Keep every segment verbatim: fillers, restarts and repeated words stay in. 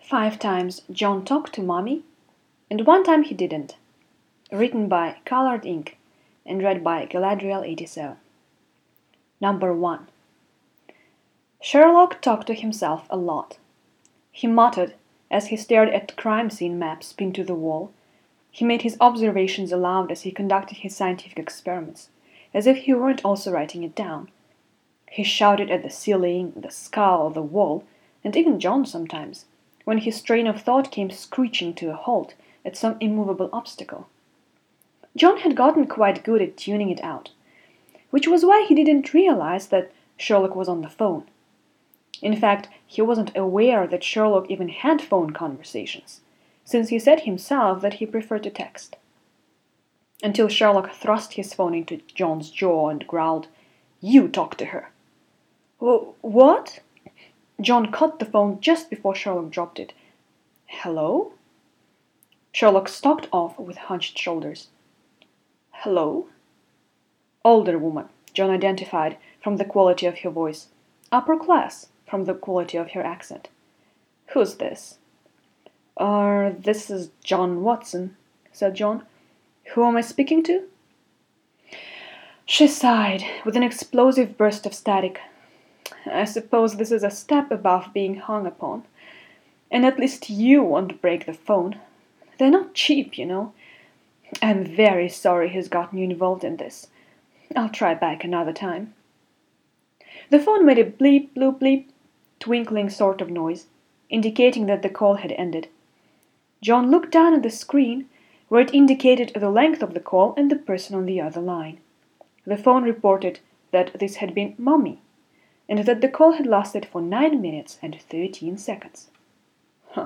Five times John talked to Mommy, and one time he didn't. Written by Colored Ink and read by Galadriel eighty-seven. Number one. Sherlock talked to himself a lot. He muttered as he stared at crime scene maps pinned to the wall. He made his observations aloud as he conducted his scientific experiments, as if he weren't also writing it down. He shouted at the ceiling, the skull, the wall, and even John sometimes, when his train of thought came screeching to a halt at some immovable obstacle. John had gotten quite good at tuning it out, which was why he didn't realize that Sherlock was on the phone. In fact, he wasn't aware that Sherlock even had phone conversations, since he said himself that he preferred to text. Until Sherlock thrust his phone into John's jaw and growled, "You talk to her." "What?" John caught the phone just before Sherlock dropped it. "Hello?" Sherlock stalked off with hunched shoulders. "Hello?" Older woman, John identified from the quality of her voice. Upper class, from the quality of her accent. "Who's this?" "Uh, this is John Watson," said John. "Who am I speaking to?" She sighed, with an explosive burst of static. "I suppose this is a step above being hung upon. And at least you won't break the phone. They're not cheap, you know. I'm very sorry he's gotten you involved in this. I'll try back another time." The phone made a bleep, bloop, bleep, twinkling sort of noise, indicating that the call had ended. John looked down at the screen, where it indicated the length of the call and the person on the other line. The phone reported that this had been Mommy, and that the call had lasted for nine minutes and thirteen seconds. Huh.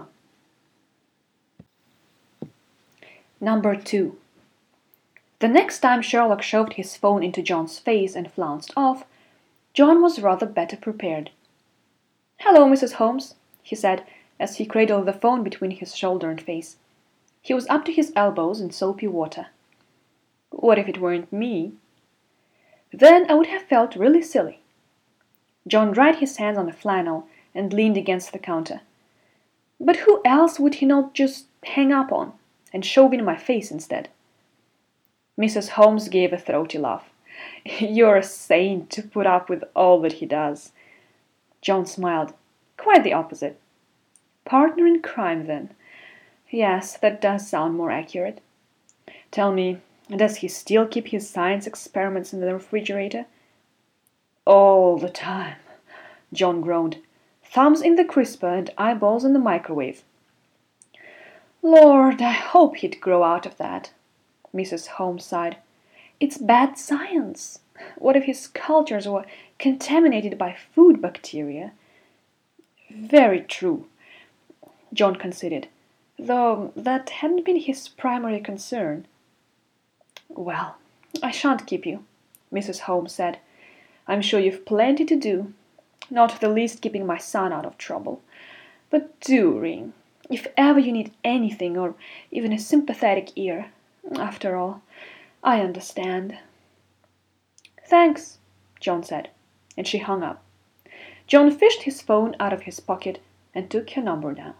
Number two. The next time Sherlock shoved his phone into John's face and flounced off, John was rather better prepared. "Hello, Missus Holmes," he said, as he cradled the phone between his shoulder and face. He was up to his elbows in soapy water. "What if it weren't me?" "Then I would have felt really silly." John dried his hands on the flannel and leaned against the counter. "But who else would he not just hang up on, and shove in my face instead?" Missus Holmes gave a throaty laugh. "You're a saint to put up with all that he does." John smiled. "Quite the opposite." "Partner in crime, then. Yes, that does sound more accurate. Tell me, does he still keep his science experiments in the refrigerator?" "All the time," John groaned. "Thumbs in the crisper and eyeballs in the microwave." "Lord, I hope he'd grow out of that," Missus Holmes sighed. "It's bad science. What if his cultures were contaminated by food bacteria?" "Very true," John considered, though that hadn't been his primary concern. "Well, I shan't keep you," Missus Holmes said. "I'm sure you've plenty to do, not the least keeping my son out of trouble. But do ring, if ever you need anything or even a sympathetic ear. After all, I understand." "Thanks," John said, and she hung up. John fished his phone out of his pocket and took her number down.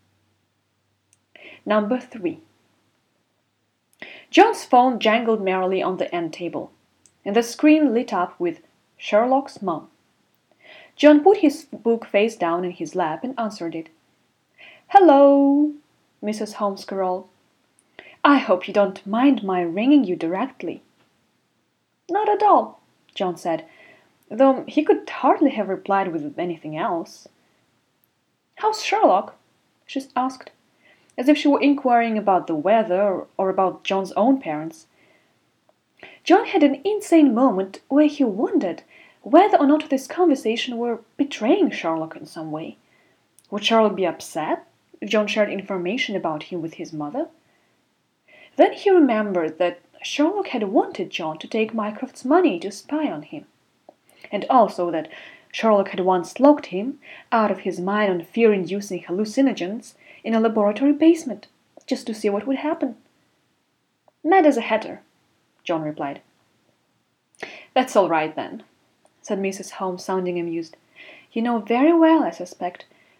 Number three. John's phone jangled merrily on the end table, and the screen lit up with Sherlock's Mum. John put his book face down in his lap and answered it. "Hello," Missus Holmes caroled. "I hope you don't mind my ringing you directly." "Not at all," John said, though he could hardly have replied with anything else. "How's Sherlock?" she asked, as if she were inquiring about the weather or about John's own parents. John had an insane moment where he wondered whether or not this conversation were betraying Sherlock in some way. Would Sherlock be upset if John shared information about him with his mother? Then he remembered that Sherlock had wanted John to take Mycroft's money to spy on him, and also that Sherlock had once locked him, out of his mind on fear-inducing hallucinogens, in a laboratory basement, just to see what would happen. "Mad as a hatter," John replied. "That's all right, then," said Missus Holmes, sounding amused. "You know very well, I suspect,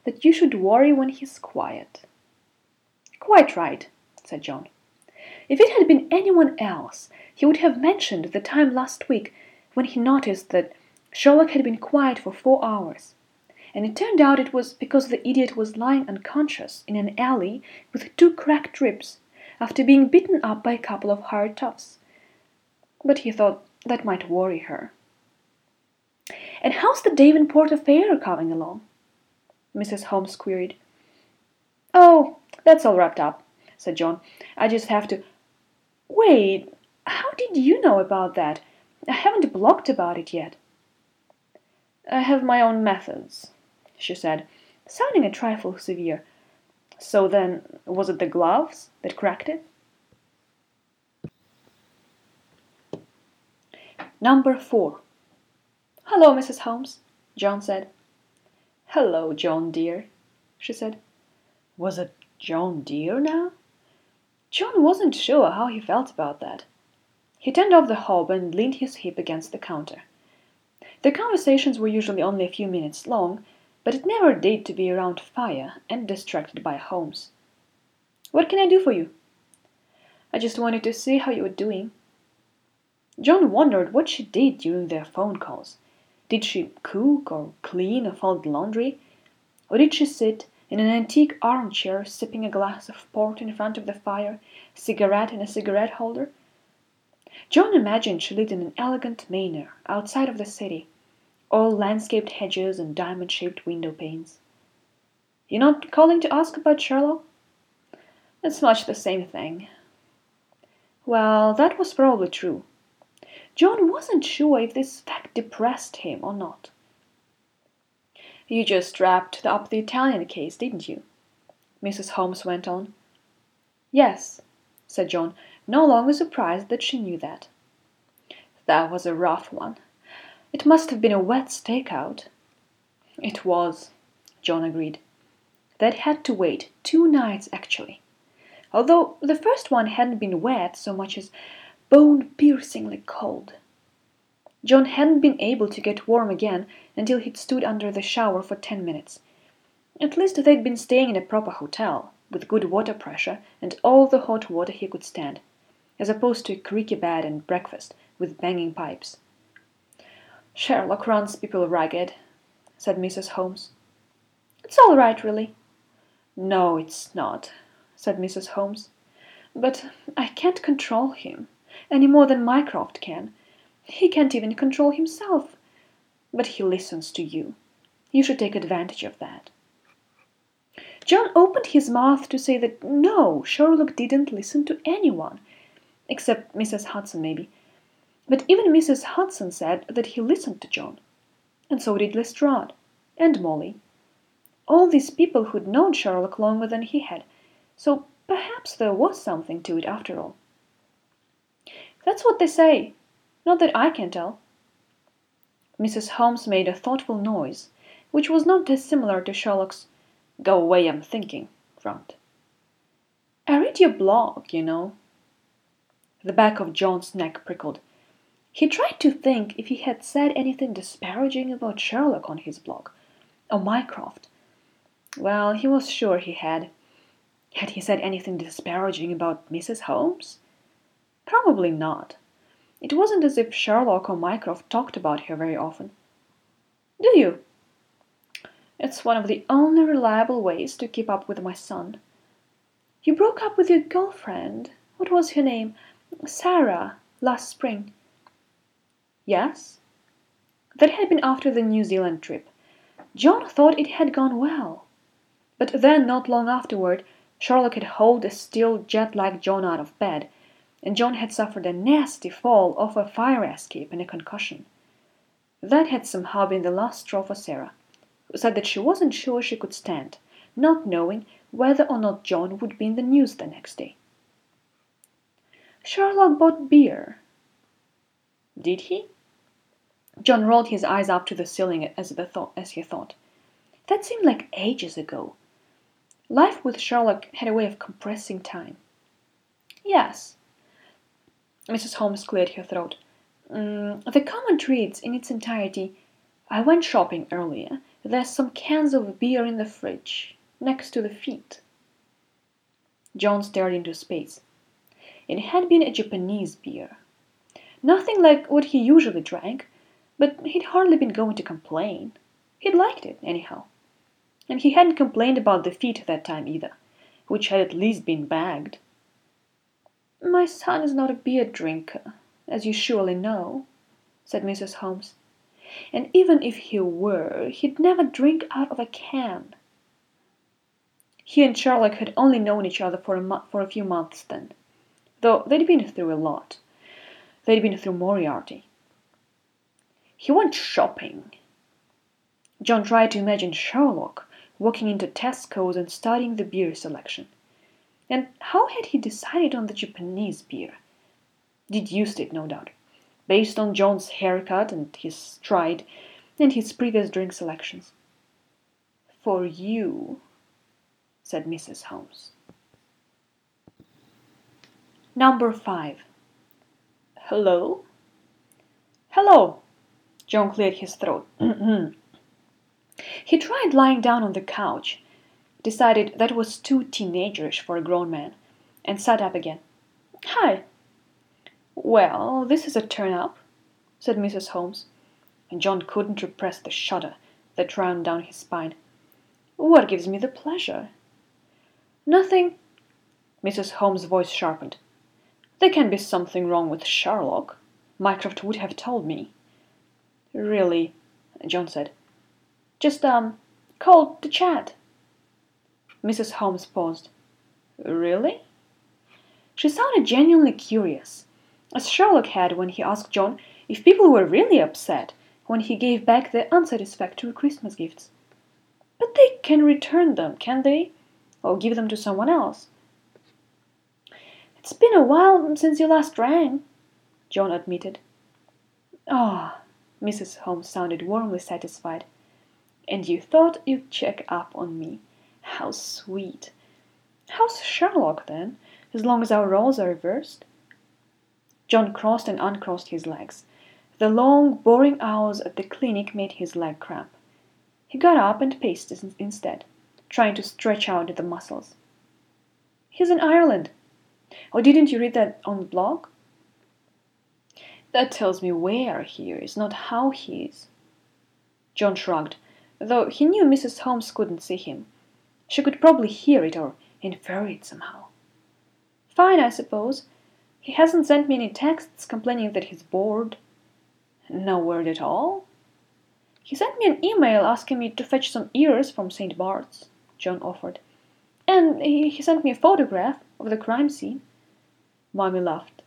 that you should worry when he's quiet." "Quite right," said John. "If it had been anyone else, he would have mentioned the time last week when he noticed that Sherlock had been quiet for four hours. And it turned out it was because the idiot was lying unconscious in an alley with two cracked ribs, after being beaten up by a couple of hired toughs. But he thought that might worry her." "And how's the Davenport affair coming along?" Missus Holmes queried. "Oh, that's all wrapped up," said John. "I just have to—" "Wait, how did you know about that? I haven't blogged about it yet." "I have my own methods," she said, sounding a trifle severe. "So then, was it the gloves that cracked it?" Number four. "Hello, Missus Holmes," John said. "Hello, John dear," she said. Was it John dear now? John wasn't sure how he felt about that. He turned off the hob and leaned his hip against the counter. Their conversations were usually only a few minutes long, but it never did to be around fire and distracted by Holmes. "What can I do for you?" "I just wanted to see how you were doing." John wondered what she did during their phone calls. Did she cook or clean or fold laundry? Or did she sit in an antique armchair sipping a glass of port in front of the fire, cigarette in a cigarette holder? John imagined she lived in an elegant manor outside of the city, all landscaped hedges and diamond-shaped window panes. "You're not calling to ask about Sherlock?" "It's much the same thing." Well, that was probably true. John wasn't sure if this fact depressed him or not. "You just wrapped up the Italian case, didn't you?" Missus Holmes went on. "Yes," said John, no longer surprised that she knew that. "That was a rough one. It must have been a wet stakeout." "It was," John agreed. "They'd had to wait two nights actually, although the first one hadn't been wet so much as bone-piercingly cold. John hadn't been able to get warm again until he'd stood under the shower for ten minutes. At least they'd been staying in a proper hotel, with good water pressure and all the hot water he could stand, as opposed to a creaky bed and breakfast with banging pipes. "Sherlock runs people ragged," said Missus Holmes. "It's all right, really." "No, it's not," said Missus Holmes. "But I can't control him, any more than Mycroft can. He can't even control himself. But he listens to you. You should take advantage of that." John opened his mouth to say that no, Sherlock didn't listen to anyone, except Missus Hudson maybe. But even Missus Hudson said that he listened to John. And so did Lestrade, and Molly. All these people who'd known Sherlock longer than he had, so perhaps there was something to it after all. "That's what they say. Not that I can tell." Missus Holmes made a thoughtful noise, which was not dissimilar to Sherlock's "Go away, I'm thinking" grunt. "I read your blog, you know." The back of John's neck prickled. He tried to think if he had said anything disparaging about Sherlock on his blog, or Mycroft. Well, he was sure he had. Had he said anything disparaging about Missus Holmes? Probably not. It wasn't as if Sherlock or Mycroft talked about her very often. "Do you?" "It's one of the only reliable ways to keep up with my son." "You broke up with your girlfriend, what was her name, Sarah, last spring?" "Yes." That had been after the New Zealand trip. John thought it had gone well. But then, not long afterward, Sherlock had hauled a still jet-lagged John out of bed, and John had suffered a nasty fall off a fire escape and a concussion. That had somehow been the last straw for Sarah, who said that she wasn't sure she could stand, not knowing whether or not John would be in the news the next day. "Sherlock bought beer." "Did he?" John rolled his eyes up to the ceiling as, the thought, as he thought. That seemed like ages ago. Life with Sherlock had a way of compressing time. "Yes." Missus Holmes cleared her throat. Mm, "the comment reads in its entirety, 'I went shopping earlier, There's some cans of beer in the fridge, next to the feet." John stared into space. It had been a Japanese beer. Nothing like what he usually drank, but he'd hardly been going to complain. He'd liked it, anyhow. And he hadn't complained about the feet that time either, which had at least been bagged. "My son is not a beer drinker, as you surely know," said Missus Holmes. "And even if he were, he'd never drink out of a can." He and Sherlock had only known each other for a, mo- for a few months then, though they'd been through a lot. They'd been through Moriarty. He went shopping. John tried to imagine Sherlock walking into Tesco's and studying the beer selection. And how had he decided on the Japanese beer? Deduced it, no doubt, based on John's haircut and his stride and his previous drink selections. "For you," said Missus Holmes. Number five. "Hello?" "Hello." John cleared his throat. He tried lying down on the couch, decided that was too teenagerish for a grown man, and sat up again. "Hi." "Well, this is a turn-up," said Missus Holmes, and John couldn't repress the shudder that ran down his spine. "What gives me the pleasure?" "Nothing." Missus Holmes' voice sharpened. "There can be something wrong with Sherlock. Mycroft would have told me." "Really?" John said. "Just, um, called to chat." Missus Holmes paused. "Really?" She sounded genuinely curious, as Sherlock had when he asked John if people were really upset when he gave back their unsatisfactory Christmas gifts. "But they can return them, can't they? Or give them to someone else?" "It's been a while since you last rang," John admitted. "Ah," Missus Holmes sounded warmly satisfied. "And you thought you'd check up on me. How sweet. How's Sherlock, then, as long as our roles are reversed?" John crossed and uncrossed his legs. The long, boring hours at the clinic made his leg cramp. He got up and paced instead, trying to stretch out the muscles. "He's in Ireland. Oh, didn't you read that on the blog?" "That tells me where he is, not how he is." John shrugged, though he knew Missus Holmes couldn't see him. She could probably hear it or infer it somehow. "Fine, I suppose. He hasn't sent me any texts complaining that he's bored." "No word at all?" "He sent me an email asking me to fetch some ears from Saint Bart's," John offered. "And he, he sent me a photograph of the crime scene." Mommy laughed.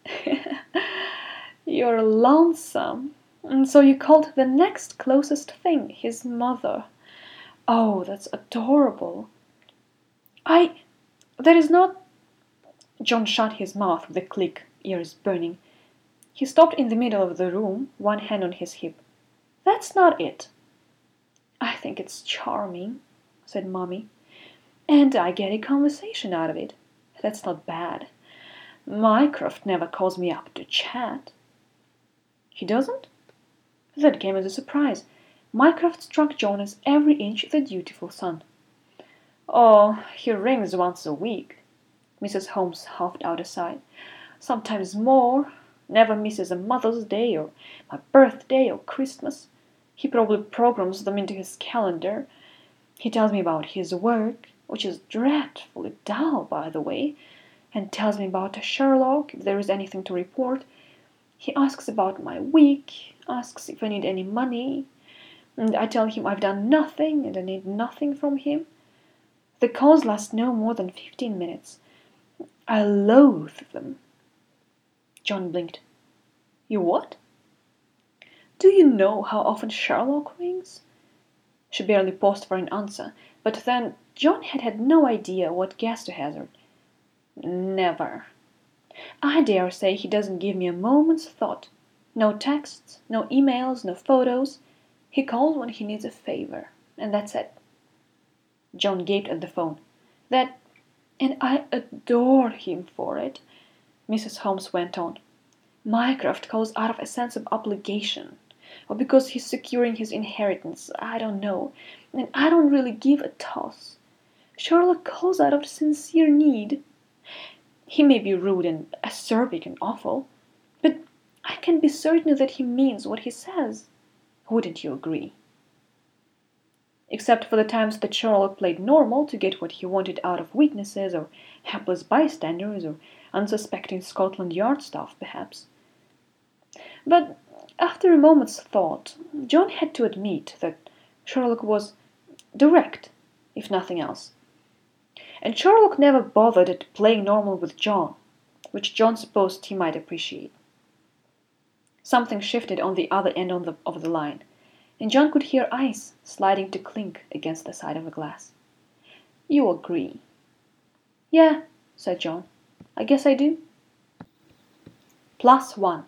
"You're lonesome. And so you called the next closest thing his mother. Oh, that's adorable." I... that is not..." John shut his mouth with a click, ears burning. He stopped in the middle of the room, one hand on his hip. "That's not it." "I think it's charming," said Mommy. "And I get a conversation out of it. That's not bad. Mycroft never calls me up to chat." "He doesn't?" That came as a surprise. Mycroft struck John as every inch the dutiful son. "Oh, he rings once a week." Missus Holmes huffed out a sigh. "Sometimes more. Never misses a Mother's Day or my birthday or Christmas. He probably programs them into his calendar. He tells me about his work, which is dreadfully dull, by the way, and tells me about Sherlock if there is anything to report. He asks about my week, asks if I need any money, and I tell him I've done nothing and I need nothing from him. The calls last no more than fifteen minutes. I loathe them." John blinked. "You what?" "Do you know how often Sherlock rings?" She barely paused for an answer, but then John had had no idea what guess to hazard. "Never. I dare say he doesn't give me a moment's thought. No texts, no emails, no photos. He calls when he needs a favor, and that's it." John gaped at the phone. "That, and I adore him for it," Missus Holmes went on. "Mycroft calls out of a sense of obligation, or because he's securing his inheritance, I don't know. and I don't really give a toss. Sherlock calls out of sincere need. He may be rude and acerbic and awful, but I can be certain that he means what he says. Wouldn't you agree? Except for the times that Sherlock played normal to get what he wanted out of witnesses or hapless bystanders or unsuspecting Scotland Yard staff, perhaps. But after a moment's thought, John had to admit that Sherlock was direct, if nothing else. And Sherlock never bothered at playing normal with John, which John supposed he might appreciate. Something shifted on the other end of the, of the line, and John could hear ice sliding to clink against the side of a glass. You agree? Yeah, said John. I guess I do. Plus one.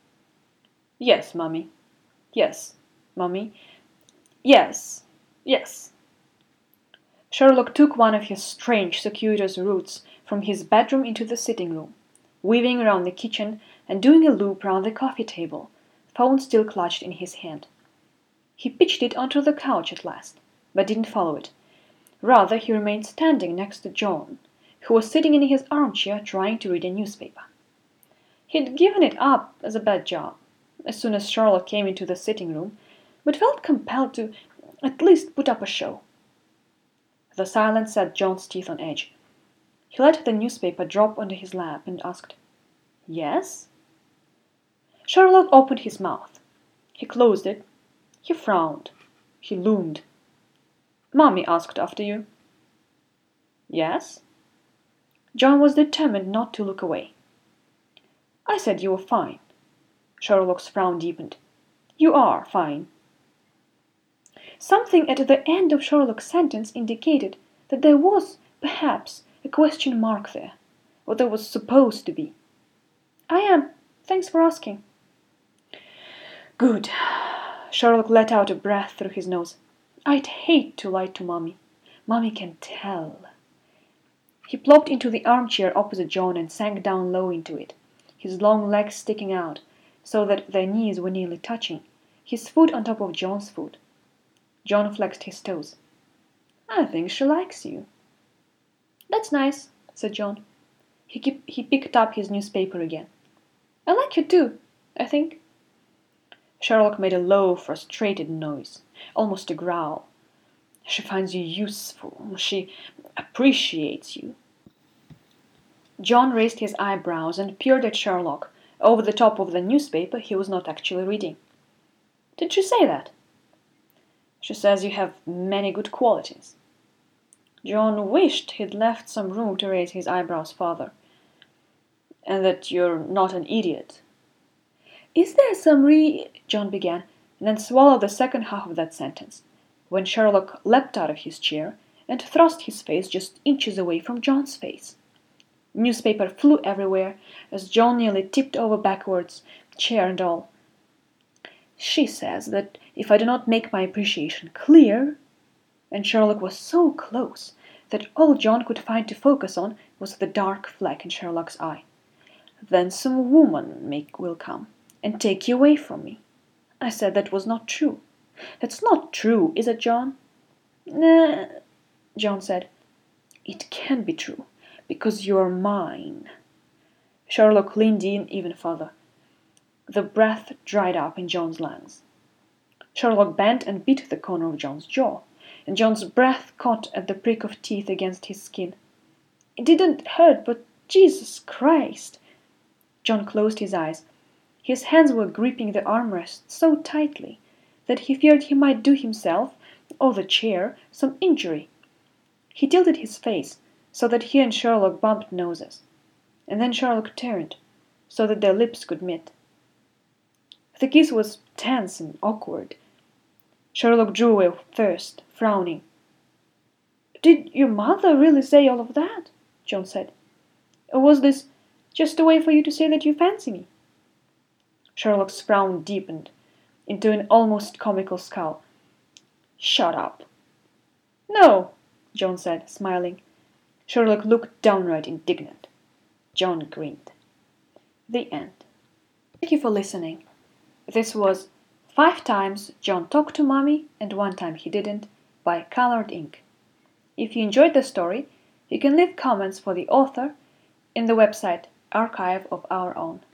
Yes, Mummy. Yes, Mummy. Yes, yes. Sherlock took one of his strange, circuitous routes from his bedroom into the sitting room, weaving around the kitchen and doing a loop round the coffee table, phone still clutched in his hand. He pitched it onto the couch at last, but didn't follow it. Rather, he remained standing next to John, who was sitting in his armchair trying to read a newspaper. He'd given it up as a bad job as soon as Sherlock came into the sitting room, but felt compelled to at least put up a show. The silence set John's teeth on edge. He let the newspaper drop onto his lap and asked, Yes? Sherlock opened his mouth. He closed it. He frowned. He loomed. Mummy asked after you. Yes? John was determined not to look away. I said you were fine. Sherlock's frown deepened. You are fine. Something at the end of Sherlock's sentence indicated that there was, perhaps, a question mark there, or there was supposed to be. I am. Thanks for asking. Good. Sherlock let out a breath through his nose. I'd hate to lie to Mummy. Mummy can tell. He plopped into the armchair opposite John and sank down low into it, his long legs sticking out so that their knees were nearly touching, his foot on top of John's foot. John flexed his toes. I think she likes you. That's nice, said John. He, keep, he picked up his newspaper again. I like you too, I think. Sherlock made a low, frustrated noise, almost a growl. She finds you useful. She appreciates you. John raised his eyebrows and peered at Sherlock over the top of the newspaper he was not actually reading. Did she say that? She says you have many good qualities. John wished he'd left some room to raise his eyebrows farther. And that you're not an idiot. Is there some re... John began, and then swallowed the second half of that sentence, when Sherlock leapt out of his chair and thrust his face just inches away from John's face. Newspaper flew everywhere, as John nearly tipped over backwards, chair and all. She says that if I do not make my appreciation clear, and Sherlock was so close that all John could find to focus on was the dark fleck in Sherlock's eye, then some woman make, will come and take you away from me. I said that was not true. That's not true, is it, John? Nah, John said. It can be true, because you're mine. Sherlock leaned in even further. The breath dried up in John's lungs. Sherlock bent and beat the corner of John's jaw, and John's breath caught at the prick of teeth against his skin. It didn't hurt, but Jesus Christ! John closed his eyes. His hands were gripping the armrest so tightly that he feared he might do himself, or the chair, some injury. He tilted his face so that he and Sherlock bumped noses, and then Sherlock turned so that their lips could meet. The kiss was tense and awkward. Sherlock drew away first, frowning. Did your mother really say all of that? John said. Or was this just a way for you to say that you fancy me? Sherlock's frown deepened into an almost comical scowl. Shut up. No, John said, smiling. Sherlock looked downright indignant. John grinned. The end. Thank you for listening. This was Five Times John Talked to Mummy and One Time He Didn't by Colored Ink. If you enjoyed the story, you can leave comments for the author in the website Archive of Our Own.